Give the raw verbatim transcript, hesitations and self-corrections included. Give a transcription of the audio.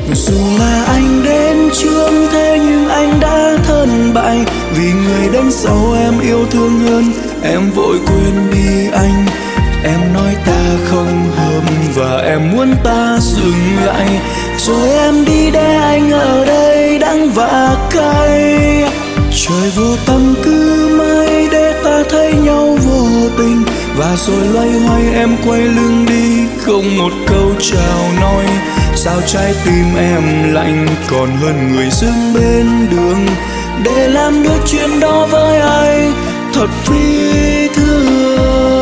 Dù là anh đến trước thế nhưng anh đã thất bại, vì người đến sau em yêu thương hơn, em vội quên đi anh. Em nói ta không hợp và em muốn ta dừng lại, rồi em đi để anh ở đây đắng và cay. Trời vô tâm cứ mãi để ta thấy nhau vô tình, và rồi loay hoay em quay lưng đi, không một câu chào nói. Sao trái tim em lạnh còn hơn người dưng bên đường, để làm được chuyện đó với ai thật phi thường.